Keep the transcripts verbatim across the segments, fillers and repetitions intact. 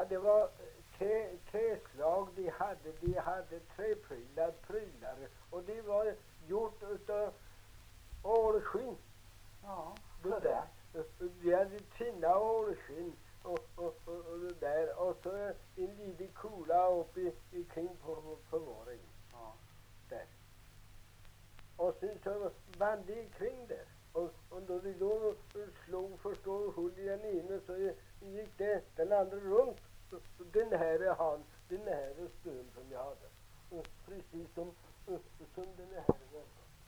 det var tre, träslag de hade. De hade träprylar, prylar. Och de var gjort utav ålskinn. Ja, Det där. De hade fina ålskinn. Och, och, och, och det där. Och så en liten kula uppe i, i kring på, på våren. Ja. Där. Och sen så band de kring där. Och, och då de då slog förstår hull i den ena så gick det den andra runt. Den här är han, den här är stön som jag hade. Och precis som, som den här är.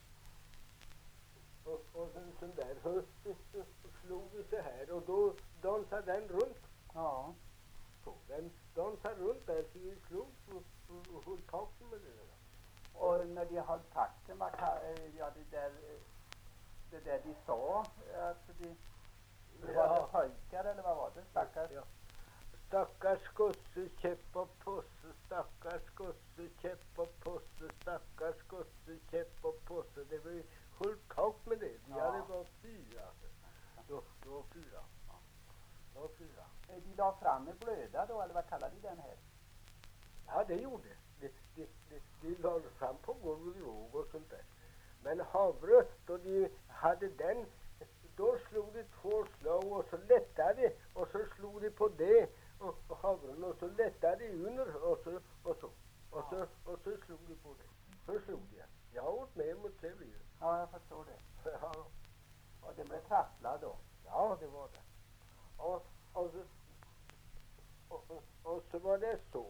Och, och sen sån där så slog det så här och då dansade den runt. Ja. Så den dansade runt där så vi slog och, och, och höll takten med det där. Och när de höll takten, vad kan, ja det där, det där de sa, alltså de, det var Ja. det pojkar eller vad var det? Stackars? Ja. Stackars gosse, käpp och posse, stackars gosse, käpp och posse, stackars gosse, käpp och posse. Det var ju fullt tak med det. Ja, Ja. det var fyra. Då, det var fyra. Ja. Det var fyra. De la fram med blöda då, eller vad kallar de den här? Ja, det gjorde det. De, de, de, de lade fram på golvet låg och sånt där. Men havre, då de hade den, då slog de två slag och så lättade och så slog de på det och, och havren och så lättade de under och så och så och så och så slog de på det. Så slog de. Jag har åt med mot det blir. Ja, jag förstår det. Ja, Och det blev trassla då. ja, det var det. Och och så och, och, och så var det så.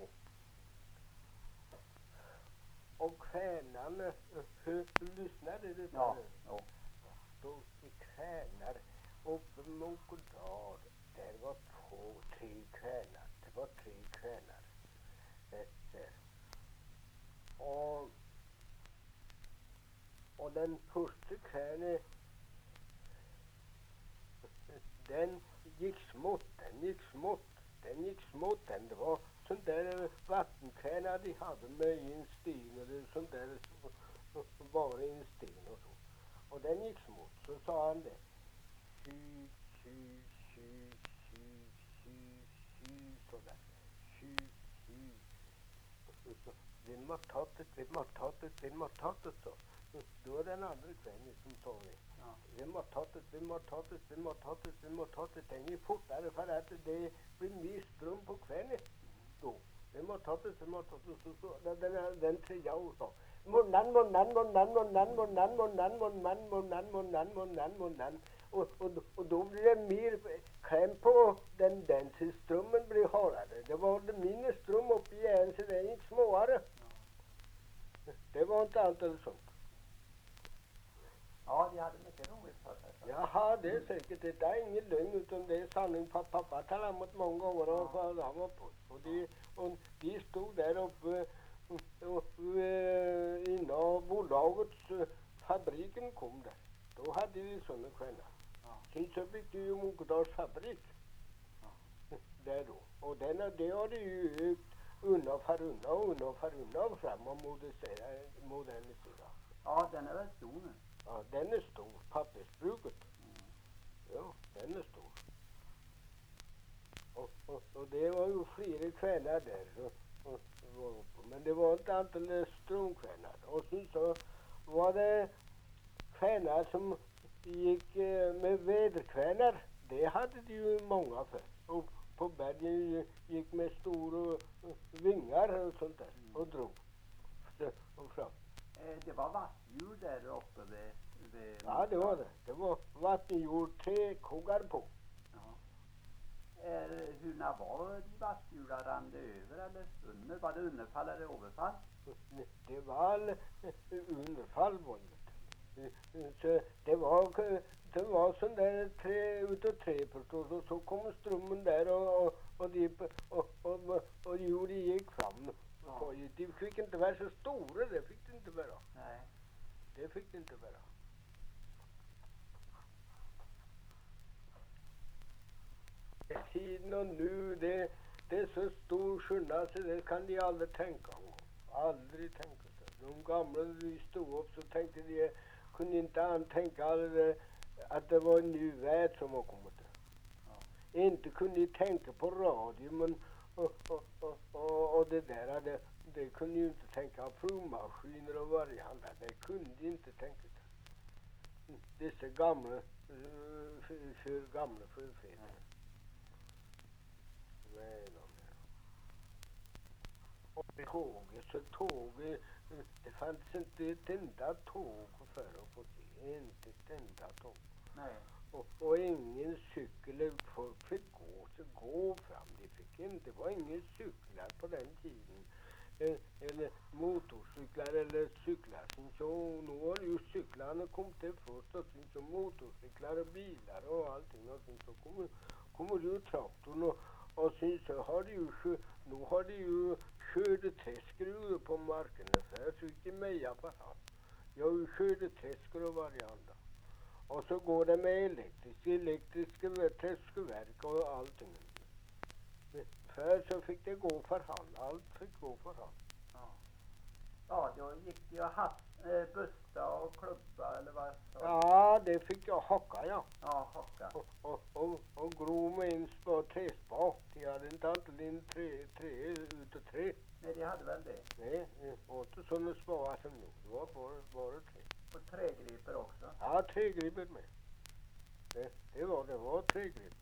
Och kvänarna, hur lyssnade du på Ja, det? ja. Då i kvänar uppe mot Godal, där var två, tre kvänar. Det var tre kvänar. Där, där. Och, och den första kvänen, den gick smått, den gick smått, den gick smått. Den, det var sånt där vattenkvänar de hade med en sten eller sånt där, så, bara en sten och så. Och den gick smått, så sa han det. Tju, tju, tju, tju, tju, tju, sådär. Tju, tju. Och så, vem har tattet, vem har tattet, vem har tattet, så. Då var den andra kvännen som sa det. Ja. Vem har tattet, vem har tattet, vem har tattet, vem har tattet. Den gick fortare för att det blir mer ström på kvännen. Då. Vem har tattet, vem har tattet, så, så. Den, den, den tredje och sa. Munnan, munnan, munnan, munnan, munnan, munnan, munnan, munnan, munnan, munnan, munnan. Och, och, och då blir det mer kräm på den, den så strömmen blir hårdare. Det var det mindre ström uppe i en så den gick småare. Det var inte allt eller sånt. Ja, de hade mycket roligt för sig. Så. Jaha, det är säkert. Det är ingen lögn utan det är sanning. Pappa, pappa talade mot många gånger och han var på. Och de, och de stod där uppe innan bolagets fabriken kom där. Då hade vi sådana kvänar. Ja. Sen så fick du ju Munkedals fabrik. Ja. Där då. Och den, det har det ju ökt undan för undan och undan för undan fram och modernisera. Ja, den är väl stor nu. Ja, den är stor. Pappersbruket. Mm. Ja, den är stor. Och, och, och det var ju flera kvällar där. Och, och, och, men det var inte alldeles strömkvällar. Och sen så var det kvällar som gick med väderkvällar. Det hade de ju många för. Och på bergen gick med stora vingar och sånt där. Mm. Och drog. Och fram. Eh, det var vattdjur där uppe vid... vid Ja, det var det. Det var vattenjord, tre kogar på. Ja. Eh, hur när var de vattdjurar? Rann det över eller under? Var det underfall eller överfall? Det var underfall var det. Så det var det var sån där tre utav tre förstås och så kom strömmen där och och och de och och och jorden gick fram. Ja. De fick inte vara så stora, det fick det inte vara. Nej. Det fick det inte vara. Tiden och nu, det, det är så stor skillnad så det kan de aldrig tänka om. Aldrig tänka sig. De gamla de stod upp så tänkte de, kunde inte han tänka att det var en ny värld som var kommit. Ja. Inte kunde de tänka på radio, men och, och, och, och, och det där, det, det kunde ju inte tänka provmaskiner och varianter. Det kunde inte tänka sig. Dessa gamla, för, för gamla förfäder. Nej, de där. Och tåget, så tåget, det fanns inte ett enda tåg för att få se. Inte ett enda tåg. Nej. Och, och ingen cykel, folk fick gå, så gå fram. Det fick inte, det var ingen cyklar på den tiden. Eller motorcyklar eller cyklar. Så nu har ju cyklarna kommit till först och sen så motorcyklar och bilar och allting. Och sen så kommer, kommer ju traktorn och, och sen så har det ju, nu har det ju skördeträskor på markerna. Så här så inte meja på hand. Jag har ju skördeträskor och varianter. Och så går det med elektriska, elektriska träskverk och allting. För så fick det gå för hand. Allt fick gå för hand. Ja, ja då gick det ju att äh, busta och klubba eller vad så. Ja, det fick jag hocka, ja. Ja, hocka. Och, och, och, och gro med en spå, träspå. De hade inte alltid en tre, tre utav tre. Nej, de hade väl det. Nej, det var inte sådana spåar som nu. Det var bara, bara tre. Och trägriper också. Ja, trägriper med. Det, det var det, var trägriper.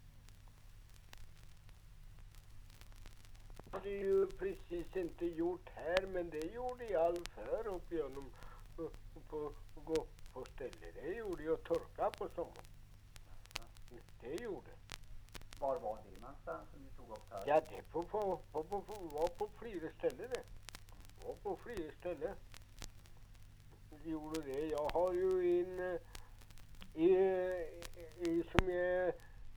Det är ju precis inte gjort här, men det gjorde jag all för upp genom på, på, på, på stället. Det gjorde jag torka på sommaren. Det gjorde. Var var det någonstans som vi tog upp här? Ja, det på, på, på, på, på, var på flera ställen det. Var på flera ställen. Det gjorde det. Jag har ju en i, i som jag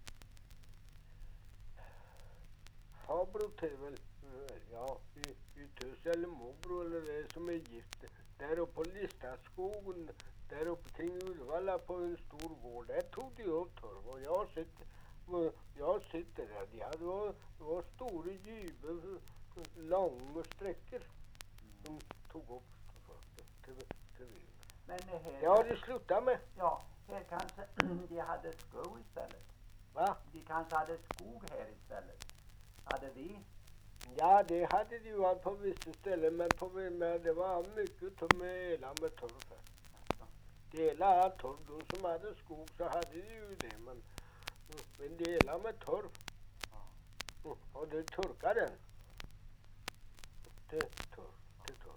farbror till väl, ja, i, i tös eller morbror eller det som är gift. Där uppe på Listaskogen, där uppe kring Uddevalla på en stor gård, där tog de upp torv. Och jag sitter, jag sitter där. De hade var, var stora djuper, långa sträckor som tog upp till, till, till vinden. Men här, Det har de slutat med. ja, här kanske de hade skog istället. Va? De kanske hade skog här istället. Hade vi? Ja, det hade de ju varit på vissa ställen, men på, men det var mycket att hela med torv. Delar torv, de som hade skog så hade de ju det, men, men dela med torv. Ja. Och det torkade den. Det torv, det torv.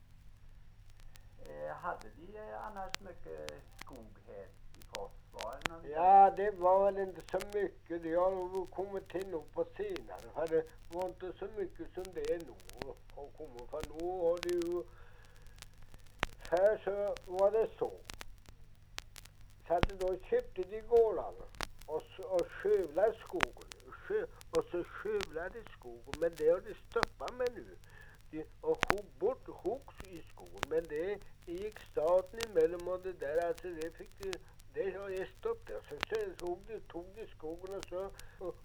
Eh, hade de annars mycket skog här i Forsvar? Ja, det var väl inte så mycket. Det har nog kommit till nu på senare. För det var inte så mycket som det är nu. Och kommer, för nu har det ju... För så var det så. Så att då köpte de gårdarna och, och skövlade skogen. Sjö, och så skövlade skogen. Men det har de stoppat med nu. De, och hugg bort huggs i skogen. Men det gick staten emellan och det där. Alltså det fick de... Det har jag stoppat. Så sen tog de, tog de skogen och så och,